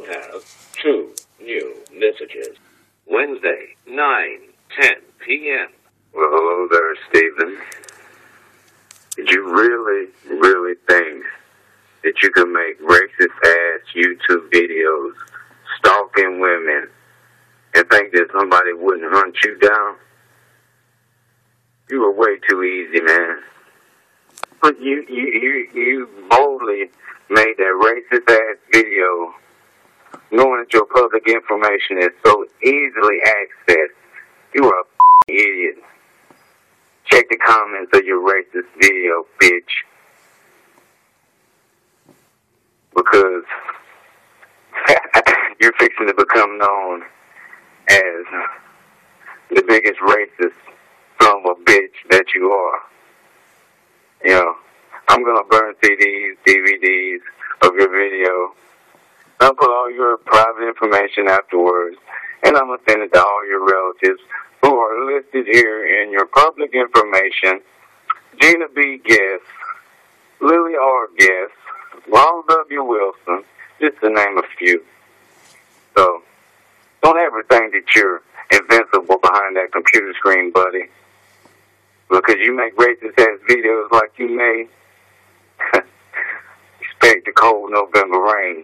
have 2 new messages. Wednesday, 9:10 p.m. Well, hello there, Stephen. Did you really think that you could make racist-ass YouTube videos stalking women and think that somebody wouldn't hunt you down? You were way too easy, man. But you boldly made that racist-ass video knowing that your public information is so easily accessed. You are a idiot. Check the comments of your racist video, bitch. Because you're fixing to become known as the biggest racist son of a bitch that you are. You know, I'm going to burn CDs, DVDs of your video. I'll put all your private information afterwards, and I'm going to send it to all your relatives who are listed here in your public information. Gina B. Guest, Lily R. Guest, Ronald W. Wilson, just to name a few. So, don't ever think that you're invincible behind that computer screen, buddy. Because you make racist-ass videos like you made, expect the cold November rain.